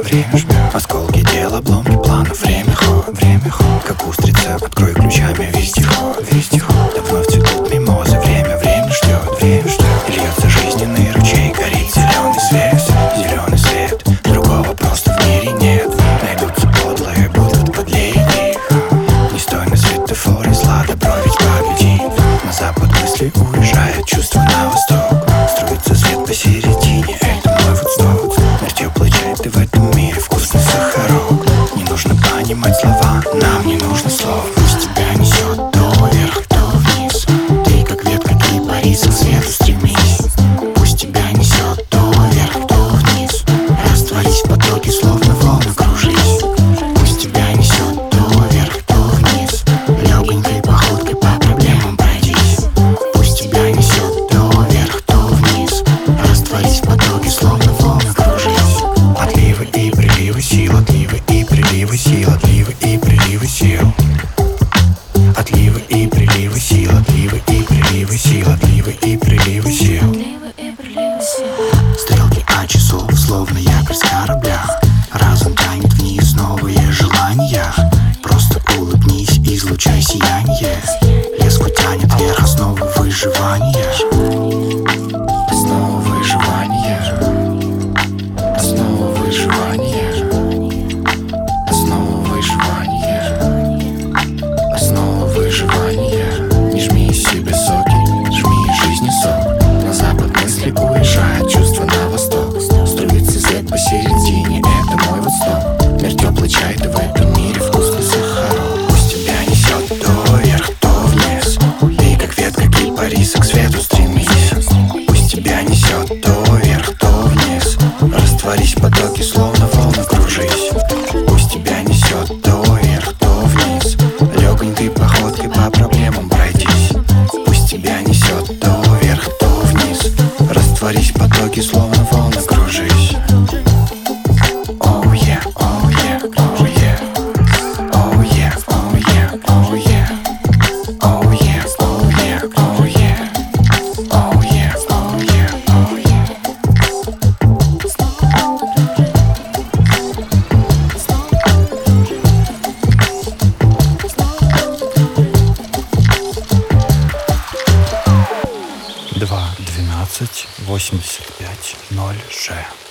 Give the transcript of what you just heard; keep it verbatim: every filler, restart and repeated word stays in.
время жмет. Осколки дел, обломки планов, время ход, время ход. Как устрица, открой ключами вездеход, вездеход. Давно цветут мимозы, время, время ждет, время ждет. И льется жизненный ручей, горит зеленый свет, зеленый свет. Другого просто в мире нет. Найдутся подлые, будут подлее их. Не стой на светофоре, зла, добро ведь победит. На запад мысли уезжает, чувство на восток. Струится свет посередине, это мой Вудсток. Мир теплый чай, ты в этом мире вкусный сахарок. Не нужно понимать слова, нам не нужно слов. Пусть тебя несет то вверх, то вниз. Ты как ветка кипариса к свету стремись. Пусть тебя несет то вверх, то вниз. Растворись в потоке, словно волны кружись. Пусть тебя несет то вверх, то вниз. Легонькой походкой по проблемам пройдись. Пусть тебя несет то вверх, то вниз. Растворись в потоке, словно волны кружись. Отливы и приливы сил, отливы и приливы сил, отливы и приливы сил. Отливы и приливы сил, отливы и приливы сил, отливы и приливы сил. Стрелки от часов, словно якорь с корабля. Разум тянет вниз, новые желания. Просто улыбнись, излучай сияние. Леску тянет вверх, основы выживания. Основа выживания. Основа выживания. Основа выживания. Основа выживания. Не жми из себя соки, жми из жизни сок. На запад мысли уезжают, чувства на восток. Струится свет посередине, это мой Вудсток. Мир теплый чай, ты в этом мире вкусный сахарок. Пусть тебя несет то вверх, то вниз. Ты как ветка кипариса к свету стремись. Пусть тебя несет то вверх, то вниз. Растворись в потоке, словно волны кружись. Пусть тебя несет то вверх, то вниз. Легонькой походкой по проблемам пройдись. Пусть тебя несет то вверх, то вниз. Растворись в потоке, словно волны кружись. Oh yeah, oh yeah, oh yeah. Oh yeah, oh yeah, oh yeah. Oh yeah, oh yeah, oh yeah. Oh yeah, oh yeah, oh yeah. Два двенадцать восемьдесят пять ноль Ж.